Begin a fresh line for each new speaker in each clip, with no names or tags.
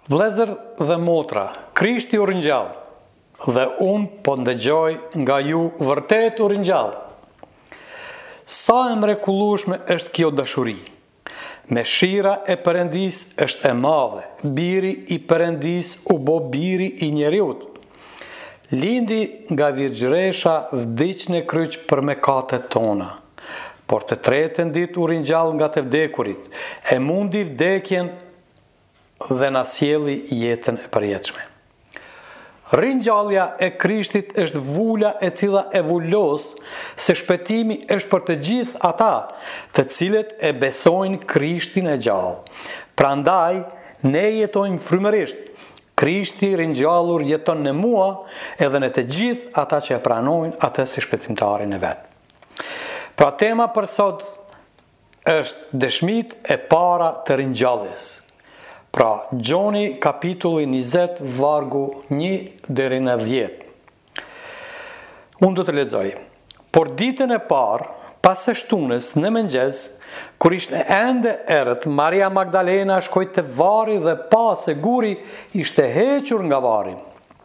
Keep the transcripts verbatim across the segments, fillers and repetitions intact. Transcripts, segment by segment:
Vëllezër dhe motra, Krishti u ringjall, dhe unë po ndëgjoj nga ju vërtet u ringjall. Sa e mrekullueshme është kjo dashuri. Mëshira e Perëndis është e madhe. Biri i Perëndis u bë biri i njeriut. Lindi nga virgjëresha, vdiq në kryq për mëkatet tona. Por të tretën ditë u ringjall nga të vdekurit, e mundi vdekjen dhe na sjellli jetën e përjetshme. Ringjallja e Krishtit është vula e cila e vulos se shpëtimi është për të gjithë ata të cilët e besojnë Krishtin e gjallë. Prandaj ne jetojmë frymërisht. Krishti i ringjallur jeton në mua edhe në të gjithë ata që e pranojnë atë si shpëtimtarin e vet. Pra tema për sot është dëshmitë e para të ringjalljes. Pra, Gjoni kapitulli njëzet vargu një deri në dhjetë. Unë do të lexoj. Por ditën e parë, pas së shtunës në mëngjes, kur ishte ende errët, Maria Magdalena shkoi te varri dhe pa se guri ishte hequr nga varri.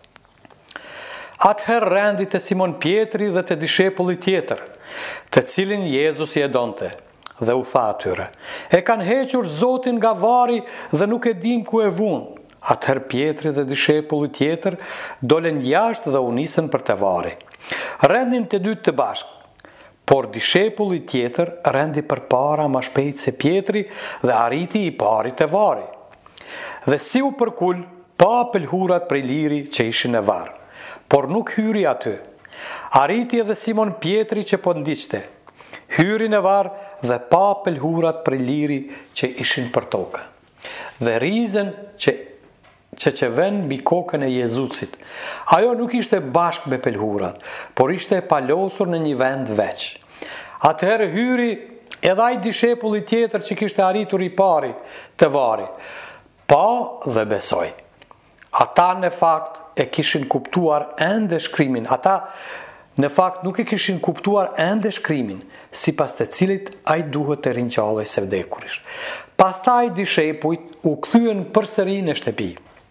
Atëherë rendi te Simon Pietri dhe te dishepulli tjetër, të cilin Jezus i e donte. Dhe u tha atyre, e kanë hequr Zotin nga varri dhe nuk e dim ku e vun. Atëherë Pietri dhe dishepulli tjetër dolen jashtë dhe u nisën për te varri. Rendin të dy të bashkë, por dishepulli tjetër rendi përpara më shpejt se Pietri dhe arriti i pari te varri. Dhe si u përkul, pa pelhurat prej liri që ishin në varr, por nuk hyri aty. Arriti edhe Simon Pietri që po ndiqte. Hyri në varr dhe pa pelhurat për liri që ishin për tokë. Dhe rizën që që që ven mbi kokën e Jezusit. Ajo nuk ishte bashkë me pelhurat, por ishte palosur në një vend veç. Atëherë hyri edhe ai dishepulli tjetër që kishte arritur i pari të varri, pa dhe besoi. Ata në fakt e kishin kuptuar ende shkrimin. Ata në fakt nuk e kishin kuptuar ende shkrimin, sipas të cilit ai duhet të ringjallej së vdekuris. Pastaj dishepujt u kthyen përsëri në shtëpi.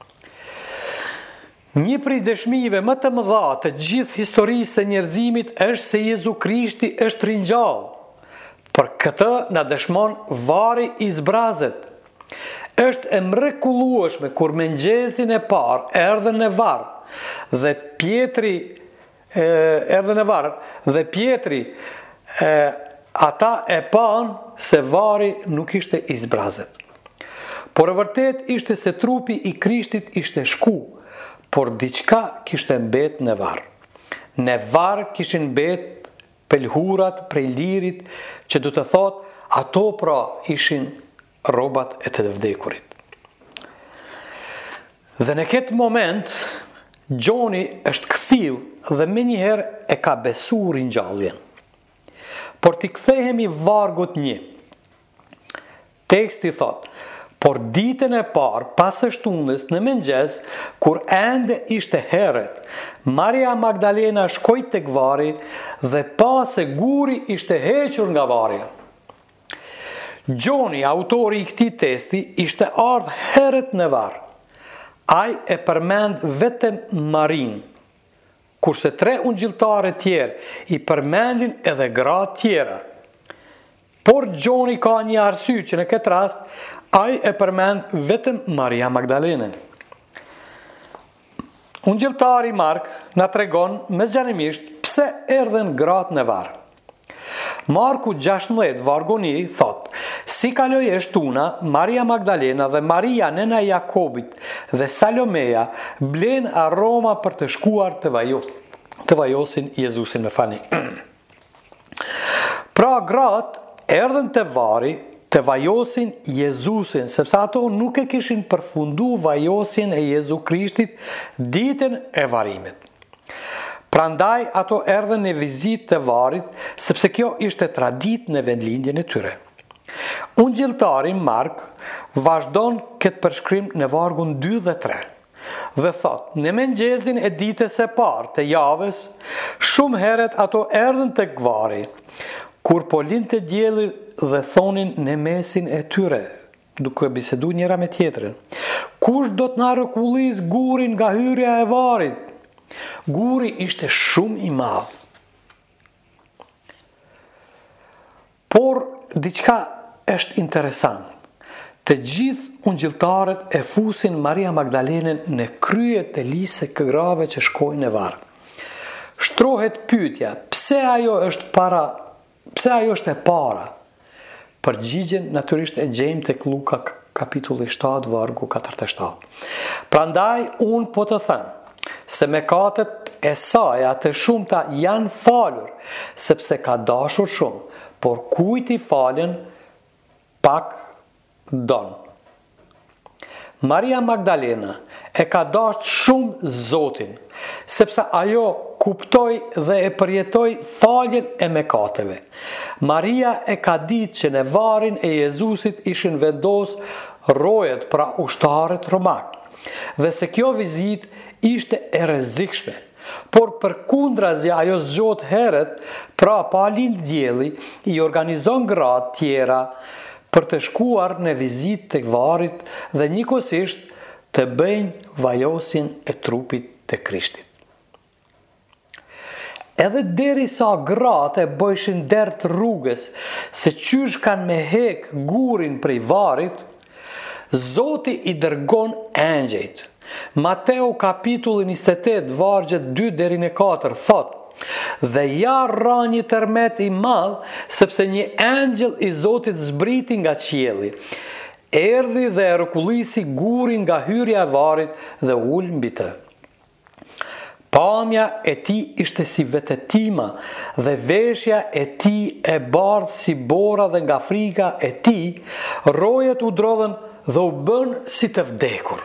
Një prej dëshmive më të mëdha të gjithë historisë së njerëzimit është se Jezu Krishti është ringjall. Për këtë na dëshmon varri i zbrazët. Është e mrekullueshme kur mëngjesin e parë erdhën në varr dhe Pietri erdhën në varr dhe Pietri e, ata e pan se varri nuk ishte i zbrazët. Por e vërtet ishte se trupi i Krishtit ishte shku, por diçka kishte mbet në varr. Në varr kishin mbet pelhurat prej lirit, që do të thot ato pra ishin rrobat e të vdekurit. Dhe në këtë moment Gjoni është kthill dhe me njëherë e ka besu ringjalljen. Por t'i kthehemi vargut një. Teksti thot, por ditën e parë pas së shtunës në mëngjes, kur ende ishte herët, Maria Magdalena shkoi tek varri dhe pa se guri ishte hequr nga varri. Gjoni, autori i këtij testi, ishte ardhur herët në varr. Ai e përmend vetëm Marin, kurse tre ungjilltarë tjerë i përmendin edhe gra tjera. Por Gjoni ka një arsye që në këtë rast ai e përmend vetëm Maria Magdalenën. Ungjilltari Mark na tregon mesgjanimisht pse erdhen gratë në varr. Marku gjashtëmbëdhjetë vargu një thot, si kaloi e shtuna, Maria Magdalena dhe Maria nëna e Jakobit dhe Salomea blen aroma për të shkuar të vajos, të vajosin Jezusin me fani. Pra gratë erdhen të varri të vajosin Jezusin, sepse ato nuk e kishin përfundu vajosin e Jezu Krishtit ditën e varimit. Prandaj ato erdhen në vizitë të varrit, sepse kjo ishte traditë në vendlindjen e tyre. Ungjilltari Mark vazhdon këtë përshkrim në vargun dy dhe tre. Dhe thot, në mëngjesin e ditës së parë të javës, shumë herët ato erdhen tek varri, kur po linte dielli dhe thonin në mesin e tyre, duke bisedu njëra me tjetrin. Kush do të na rrekullis gurin nga hyrja e varrit? Guri ishte shumë i madh. Por diçka është interesant. Të gjithë ungjilltarët e fusin Maria Magdalenën në krye të lisë të grave që shkojnë në varr. Shtrohet pyetja, pse ajo është para, pse ajo është e para? Përgjigjen natyrisht e gjejmë tek Luka kapitulli shtatë vargu katërdhjetë e shtatë. Prandaj unë po të them se mëkatet e saj të shumta janë falur, sepse ka dashur shumë, por kujt i falen pak don. Maria Magdalena e ka dashur shumë Zotin, sepse ajo kuptoi dhe e përjetoi faljen e mëkateve. Maria e ka ditë që në varrin e Jezusit ishin vendos rojet pra ushtarët romak, dhe se kjo vizitë ishte e rrezikshme. Por përkundrazi ajo zgjot herët, pra pa lind dielli, i organizon gratë tjera për të shkuar në vizitë tek varri dhe njëkohësisht të bëjnë vajosin e trupit të Krishtit. Edhe derisa gratë e bëjshin dert rrugës se qysh kanë me hek gurin prej varrit, Zoti i dërgon engjëjt. Mateu kapitulli njëzet e tetë vargjet dy deri në katër thot: dhe ja ra një tërmet i madh, sepse një engjëll i Zotit zbriti nga qielli. Erdhi dhe e rrokullisi gurin nga hyrja e varrit dhe ul mbi të. Pamja e tij ishte si vetetima dhe veshja e tij e bardhë si bora, dhe nga frika e tij rojet u drodhen dhe u bën si të vdekur.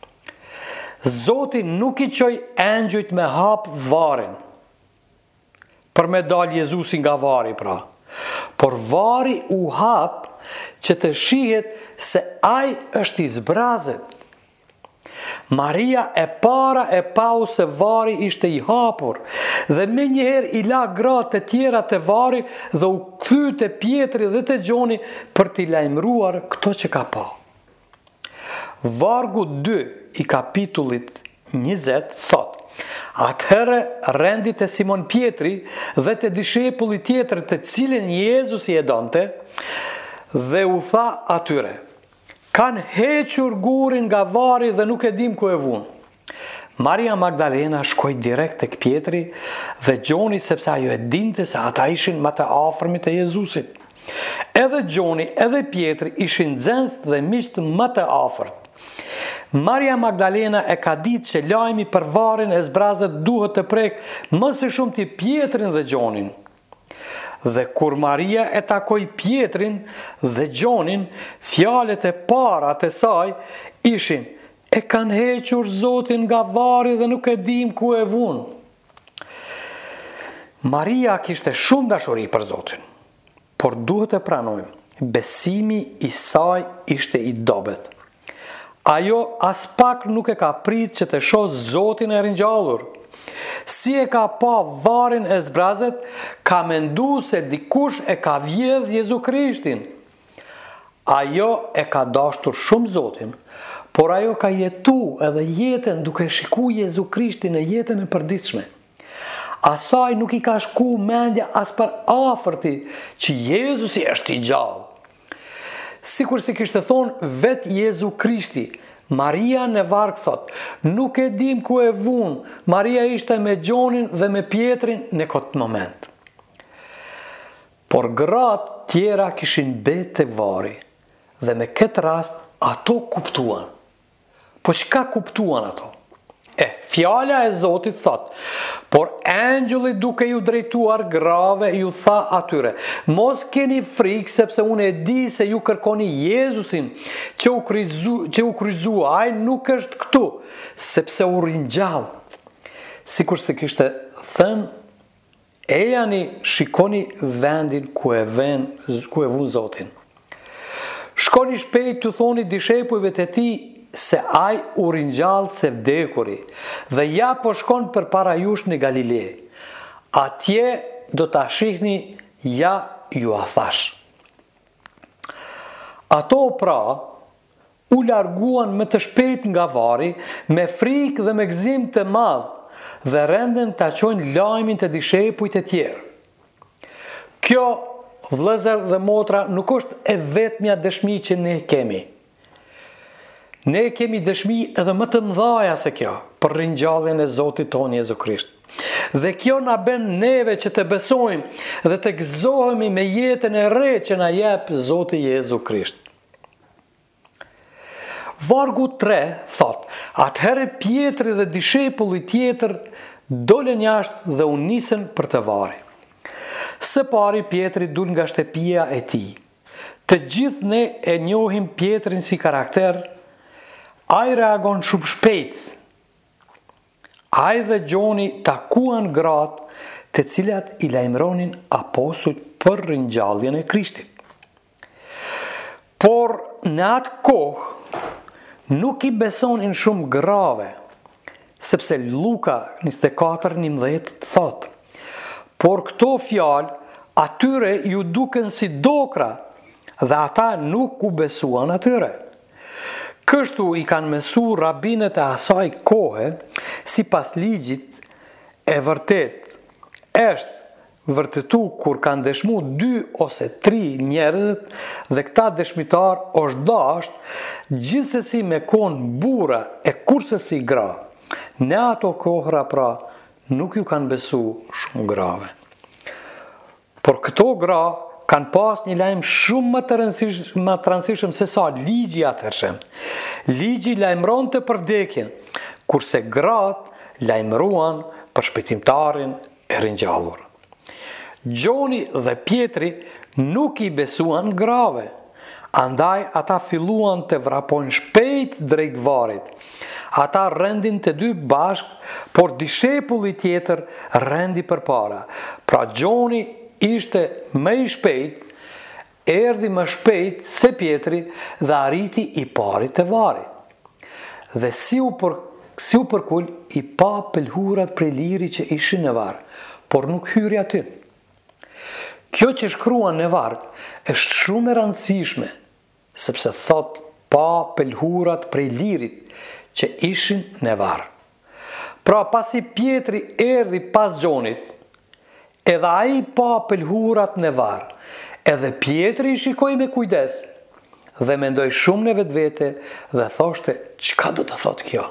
Zoti nuk i qoj engjëjt me hap varrin për me dal Jezusi nga varri pra, por varri u hap që të shihet se ai është i zbrazët. Maria e para e pau se varri ishte i hapur, dhe me njëherë i la gratë të tjera të varri dhe u kthy te Pietri dhe te Gjoni për t'i lajmëruar këto që ka pa. Vargu dy i kapitullit njëzet thot: atëherë rendi te Simon Pietri dhe te dishepulli tjetër të cilin Jezusi e donte, dhe u tha atyre: kanë hequr gurin nga varri dhe nuk e dim ku e vun. Maria Magdalena shkoi direkt tek Pietri dhe Gjoni, sepse ajo e dinte se ata ishin më të afërmit e Jezusit. Edhe Gjoni edhe Pietri ishin nxënës dhe miqtë më të afërt. Maria Magdalena e ka ditë që lajmi për varrin e zbrazët duhet të prek më së shumti Pietrin dhe Gjonin. Dhe kur Maria e takoi Pietrin dhe Gjonin, fjalët e para të saj ishin: e kanë hequr Zotin nga varri dhe nuk e dim ku e vun. Maria kishte shumë dashuri për Zotin, por duhet të pranojmë, besimi i saj ishte i dobët. Ajo as pak nuk e ka prit që të shoh Zotin e ringjallur. Si e ka pa varrin e zbrazët, ka mendu se dikush e ka vjedh Jezu Krishtin. Ajo e ka dashur shumë Zotin, por ajo ka jetu edhe jetën duke shiku Jezu Krishtin në jetën e përditshme. Asaj nuk i ka shku mendja as për afërti që Jezusi është i gjallë. Sikur si kishte thonë vetë Jezu Krishti, Maria në varg thot: nuk e dim ku e vun. Maria ishte me Gjonin dhe me Pietrin në këtë moment. Por gratë tjera kishin betë të varri, dhe me këtë rast ato kuptuan. Po çka kuptuan ato? E, fjala e Zotit thot: por engjulli duke ju drejtuar grave ju tha atyre: mos keni frikë, sepse unë e di se ju kërkoni Jezusin që u kryzu, që u kryzua. Ai nuk është këtu, sepse u ringjall. Sikur se kishte thënë: ejani, shikoni vendin ku e vën, ku e vun Zotin. Shkoni shpejt t'u thoni dishepujve të tij se ai u ringjall se vdekuri, dhe ja po shkon përpara jush në Galile. Atje do ta shihni, ja ju a thash. Ato pra u larguan më të shpejt nga varri, me frikë dhe me gëzim të madh, dhe renden ta çojnë lajmin të dishepujt e tjerë. Kjo, vëllezër dhe motra, nuk është e vetmja dëshmi që ne kemi. Ne kemi dëshmi edhe më të mëdhaja se kjo, për ringjalljen e Zotit tonë Jezu Krisht. Dhe kjo na bën neve që të besojmë dhe të gëzohemi me jetën e re që na jep Zoti Jezu Krisht. Vargu tre thot: atëherë Pietri dhe dishepulli tjetër dolën jashtë dhe u nisën për të varri. Së pari Pietri dul nga shtëpia e tij. Të gjithë ne e njohim Pietrin si karakter. Ai reagon shumë shpejt. Ai dhe Gjoni takuan gratë të cilat i lajmëronin apostujt për ringjalljen e Krishtit. Por në atë kohë nuk i besonin shumë grave, sepse Luka njëzet e katër njëmbëdhjetë thot: por këto fjalë atyre ju duken si dokra, dhe ata nuk u besuan atyre. Kështu i kanë mësuar rabinët e asaj kohe, sipas ligjit, e vërtet është vërtetu kur kanë dëshmu dy ose tri njerëzit dhe këta dëshmitar është dasht gjithsesi me konë burra e kursesi gra. Në ato kohëra pra nuk ju kanë besu shumë grave. Por këto gra kanë pas një lajm shumë më të rëndësishëm, më të rëndësishëm se sa ligji atëhershëm. Ligji lajmëronte për vdekjen, kurse gratë lajmëruan për shpëtimtarin e ringjallur. Gjoni dhe Pietri nuk i besuan grave, andaj ata filluan të vrapojnë shpejt drejt varrit. Ata rendin të dy bashk, por dishepulli tjetër rendi përpara. Pra Gjoni ishte më i shpejt, erdhi më shpejt se Pietri dhe arriti i pari të varrit. Dhe si u, për, si u përkull i pa pelhurat prej liri që ishin në varr, por nuk hyri aty. Kjo që shkruan në varg është shumë e rëndësishme, sepse thot pa pelhurat prej lirit që ishin në varr. Pra pasi Pietri erdhi pas Gjonit, edhe ai pa pelhurat në varr, edhe Pietri i shikoi me kujdes dhe mendoi shumë në vetvete dhe thoshte: çka do të thot kjo?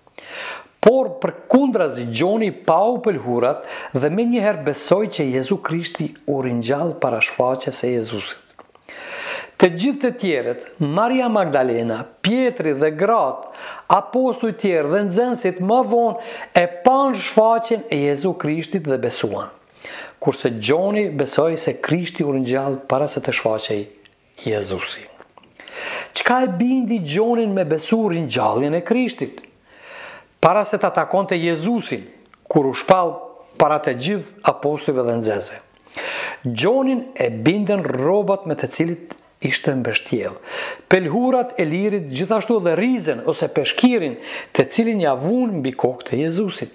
Por përkundrazi Gjoni pa u pelhurat dhe menjëherë besoi që Jezu Krishti u ringjall para shfaqjes së Jezusit. Të gjithë të tjerët, Maria Magdalena, Pietri dhe gratë, apostujt tjerë dhe nxënësit më vonë e panë shfaqjen e Jezu Krishtit dhe besuan. Kurse Gjoni besoi se Krishti u ringjall para se të shfaqej Jezusi. Çka e bindi Gjonin me besu ringjalljen e Krishtit? Para se ta takonte Jezusin, kur u shpall para të gjithë apostujve dhe nxënësve. Gjonin e bindën rrobat me të cilit ishte mbështjell, pelhurat e lirit, gjithashtu dhe rizën ose peshkirin të cilin ja vun mbi kokët e Jezusit.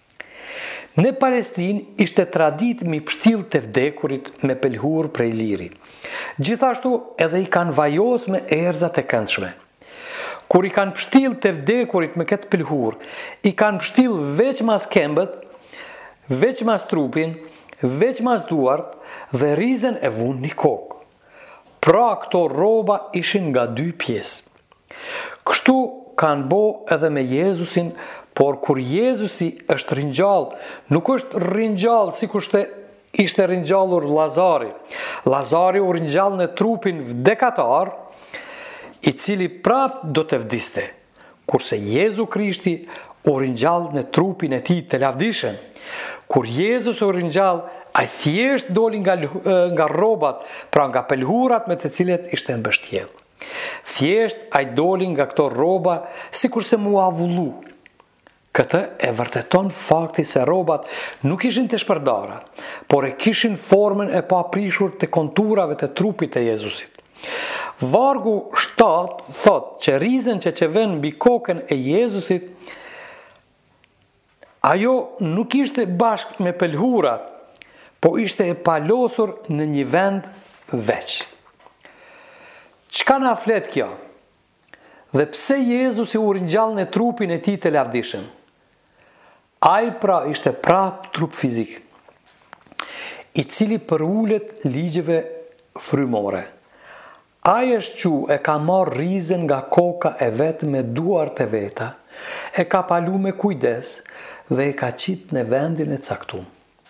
Në Palestinë ishte tradit mi pështill të vdekurit me pelhur prej liri. Gjithashtu edhe i kanë vajos me erzat e këndshme. Kur i kanë pështill të vdekurit me këtë pelhur, i kanë pështill veç mas këmbët, veç mas trupin, veç mas duart dhe rizën e vun një kokë. Pra këto rroba ishin nga dy pjesë. Kështu kanë bo edhe me Jezusin, por kur Jezusi është ringjall, nuk është ringjall si kushte ishte ringjallur Lazari. Lazari u ringjall në trupin vdekatar, i cili prap do të vdiste, kurse Jezu Krishti u ringjall në trupin e tij të lavdishëm. Kur Jezus u ringjall, ai thjesht doli nga, nga rrobat, pra nga pelhurat me të cilet ishte mbështjell. Thjesht ai doli nga këto rroba sikurse mu avullu. Këtë e vërteton fakti se rrobat nuk ishin të shpërdara, por e kishin formën e paprishur të konturave të trupit të Jezusit. Vargu shtatë thot që rizën që që vën mbi kokën e Jezusit, ajo nuk ishte bashkë me pelhurat, po ishte e palosur në një vend veç. Çka na flet kjo? Dhe pse Jezusi u ringjall në trupin e tij të lavdishëm? Ai pra ishte prap trup fizik, i cili përulet ligjeve frymore. Ai është që e ka marrë rizën nga koka e vetë me duart e veta, e ka palu me kujdes dhe e ka qit në vendin e caktuar.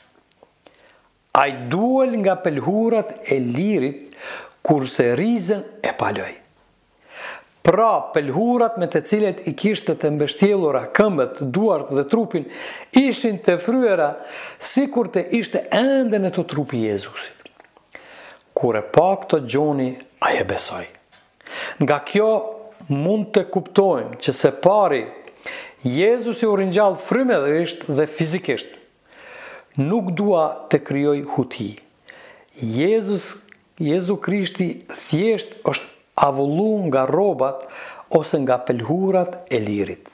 Ai duel nga pelhurat e lirit, kurse rizën e paloj. Pra, pelhurat me të cilet i kishte të mbështjellura këmbët, duart dhe trupin, ishin të fryera si kur të ishte ende në të trupi Jezusit. Kur e pa këto gjoni, ai e besoi. Nga kjo mund të kuptojmë që së pari Jezusi u ringjall frymërisht dhe fizikisht. Nuk dua të krijoj huti. Jezus, Jezu Krishti thjesht është avullu nga robat ose nga pelhurat e lirit.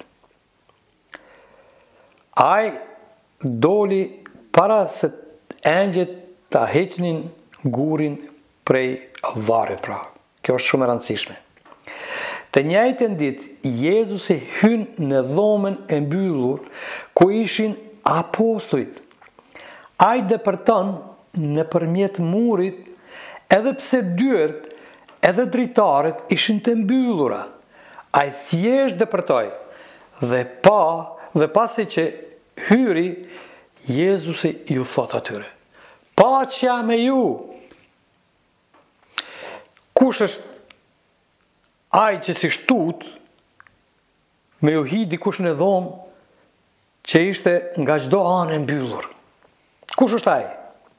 Ai doli para se engjëjt ta heqnin gurin prej varrit pra. Kjo është shumë e rëndësishme. Të njëjtën ditë, Jezusi hyn në dhomën e mbyllur ku ishin apostujt. Ai depërton nëpërmjet murit, edhe pse dyert edhe dritaret ishin të mbyllura. Ai thjesht depërtoi dhe pa dhe pasi që hyri, Jezusi ju thot atyre: "Paqja me ju." Kush është ai që si shtut me ju hi dikush në dhomë që ishte nga çdo anë e mbyllur? Kush është ai?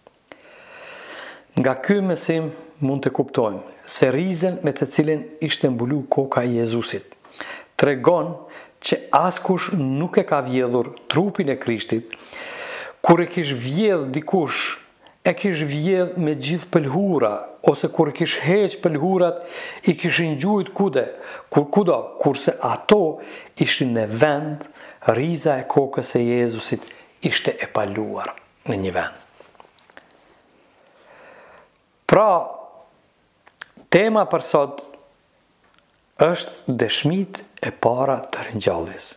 Nga ky mësim mund të kuptojmë se rizën me të cilën ishte mbulu koka e Jezusit tregon që askush nuk e ka vjedhur trupin e Krishtit. Kur e kish vjedh dikush, e kish vjedh me gjithë pëlhura, ose kur e kish heq pëlhurat, i kishin gjujt kude, kur kudo, kurse ato ishin në vend, riza e kokës e Jezusit ishte e paluar në një vend. Pra, tema për sot është dëshmit e para të ringjalljes.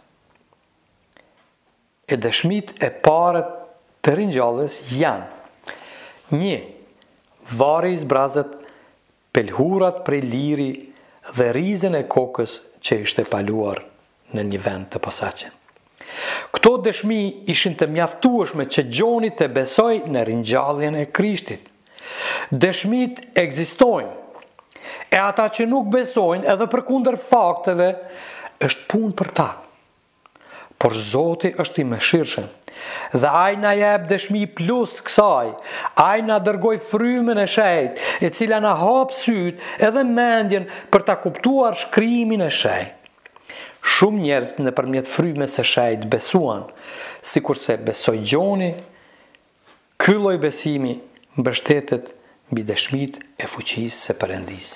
E dëshmit e para të ringjalljes janë: një, vari i zbrazët, pelhurat prej liri dhe rizën e kokës që ishte paluar në një vend të posaçëm. Këto dëshmi ishin të mjaftueshme që Gjoni të besoj në ringjalljen e Krishtit. Dëshmit ekzistojnë, e ata që nuk besojnë edhe përkundër fakteve është punë për ta. Por Zoti është i mëshirshëm dhe ai na jep dëshmi plus kësaj. Ai na dërgoi frymën e shenjtë, e cila na hap syt edhe mendjen për ta kuptuar shkrimin e shenjtë. Shumë njerëz nëpërmjet frymës së shenjtë besuan, sikurse besoi Gjoni. Ky lloj besimi mbështetet mbi dëshmitë e fuqisë së Perëndisë.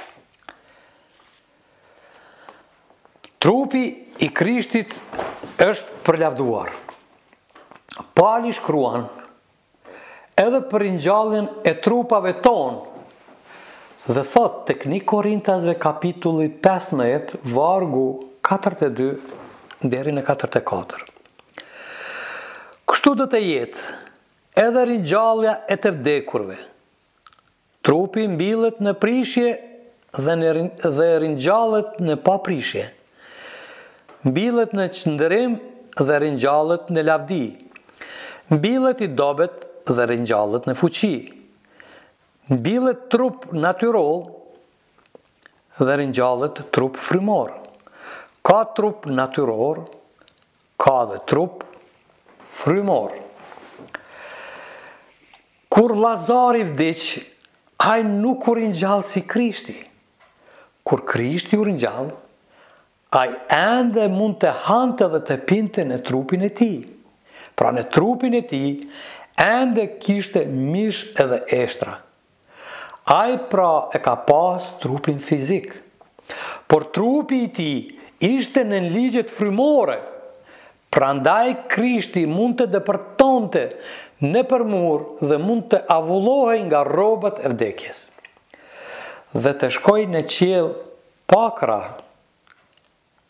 Trupi i Krishtit është përlavduar. Pali shkruan edhe për ringjalljen e trupave tonë dhe thot tek një Korintasve kapitulli pesëmbëdhjetë vargu katërdhjetë e dy deri në katërdhjetë e katër. Kështu do të jetë edhe ringjallja e të vdekurve. Trupi mbillet në prishje dhe në dhe ringjallet në paprishje. Mbillet në çndrim dhe ringjallet në lavdi. Mbillet i dobet dhe ringjallet në fuqi. Mbillet trup natyrol dhe ringjallet trup frymor. Ka trup natyror, ka dhe trup frymor. Kur Lazari vdiq, ai nuk u ringjall si Krishti. Kur Krishti u ringjall, ai ende mund të hante dhe të pinte në trupin e tij. Pra në trupin e tij ende kishte mish edhe eshtra. Ai pra e ka pas trupin fizik. Por trupi i tij ishte në ligjet frymore. Prandaj Krishti mund të depërtonte nëpër mur dhe mund të avullohej nga rrobat e vdekjes dhe të shkojë në qiell pa krah,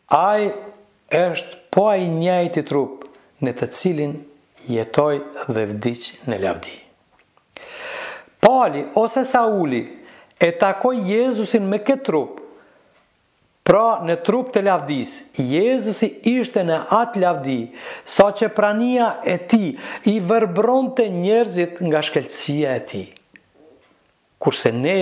Ai është po ai njëjti trup në të cilin jetoj dhe vdiq në lavdi. Pali ose Sauli e takoi Jezusin me këtë trup. Pra në trup të lavdis, Jezusi ishte në atë lavdi, sa që prania e ti i verbronte njerëzit nga shkelësia e ti. Kurse ne,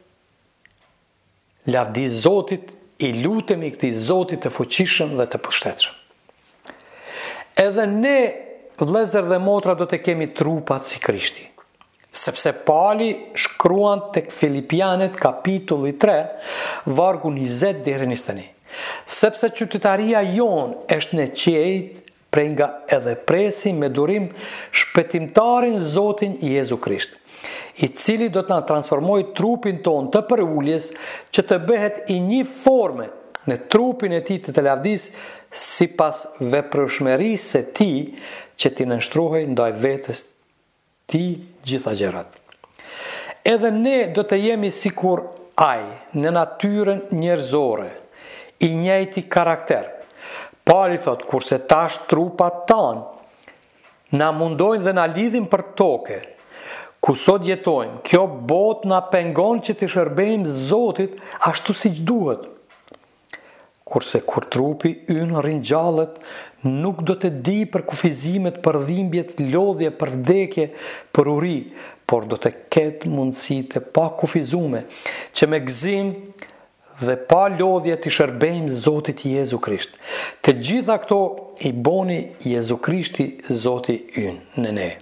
lavdi Zotit, i lutemi këtij Zotit të fuqishëm dhe të përshtatshëm. Edhe ne, vëllezër dhe motra, do të kemi trupat si Krishti. Sepse Pali shkruan tek Filipianët kapitulli tre, vargu njëzet deri në njëzet e një. Sepse qytetaria jon është në qejt, prej nga edhe presi me durim shpëtimtarin Zotin Jezu Krisht, i cili do të na transformoj trupin ton të përuljes që të bëhet i një forme në trupin e tij të të lavdis, sipas veprëshmërisë së tij që t'i nënshtrohej ndaj vetes ti gjitha gjërat. Edhe ne do të jemi sikur ai në natyrën njerëzore, i njëjti karakter. Pali thot, kurse tash trupat tanë na mundojnë dhe na lidhin për toke, ku sot jetojmë, kjo botë na pengon që të shërbejmë Zotit ashtu siç duhet. Kurse kur trupi ynë rinjallet, nuk do të di për kufizimet, për dhimbjet, lodhje, për vdekje, për uri, por do të ketë mundësi të pa kufizume, që me gëzim dhe pa lodhje të shërbejmë Zotit Jezu Krisht. Të gjitha këto i boni Jezu Krishti Zoti ynë në ne.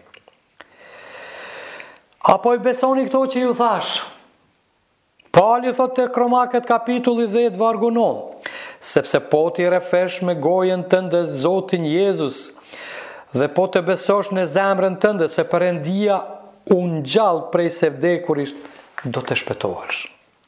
Apo i besoni këto që ju thash? Pali thot të Kromakët kapitulli dhjetë vargu nëntë, sepse po t'i refesh me gojen tënde Zotin Jezus dhe po të besosh në zemrën tënde se Perëndia u ngjall prej së vdekurit, do të shpëtohesh.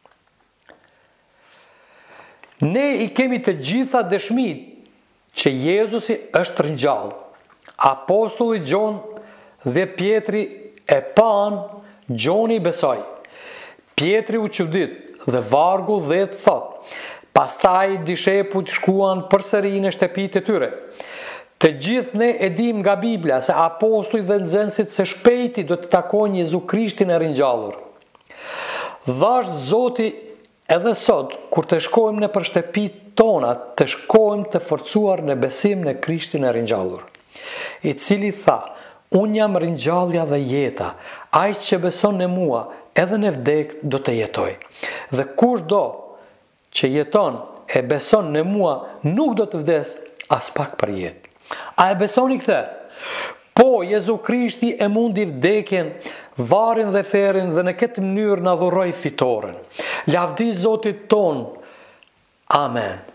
Ne i kemi të gjitha dëshmit që Jezusi është ringjall. Apostulli Gjon dhe Pjetri e pan, Gjoni besoj. Pjetri u çudit dhe vargu dhjetë thot, pastaj dishepujt shkuan përsëri në shtëpitë e tyre. Të gjithë ne e dim nga Bibla se apostujt dhe nxënësit së shpejti do të takojnë Jezu Krishtin e ringjallur. Dhash Zoti edhe sot, kur të shkojmë në për shtëpitë tona, të shkojmë të forcuar në besim në Krishtin e ringjallur, i cili tha, unë jam ringjallja dhe jeta, ai që beson në mua, edhe në vdek do të jetoj. Dhe kush do që jeton e beson në mua, nuk do të vdes as pak për jetë. A e besoni këtë? Po, Jezu Krishti e mundi vdekjen, varin dhe ferin dhe në këtë mënyrë na dhuroi fitoren. Lavdi Zotit ton. Amen.